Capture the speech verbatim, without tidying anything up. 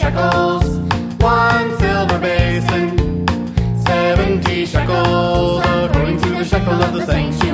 shekels. One silver basin, seventy shekels, according to the shekel of the sanctuary.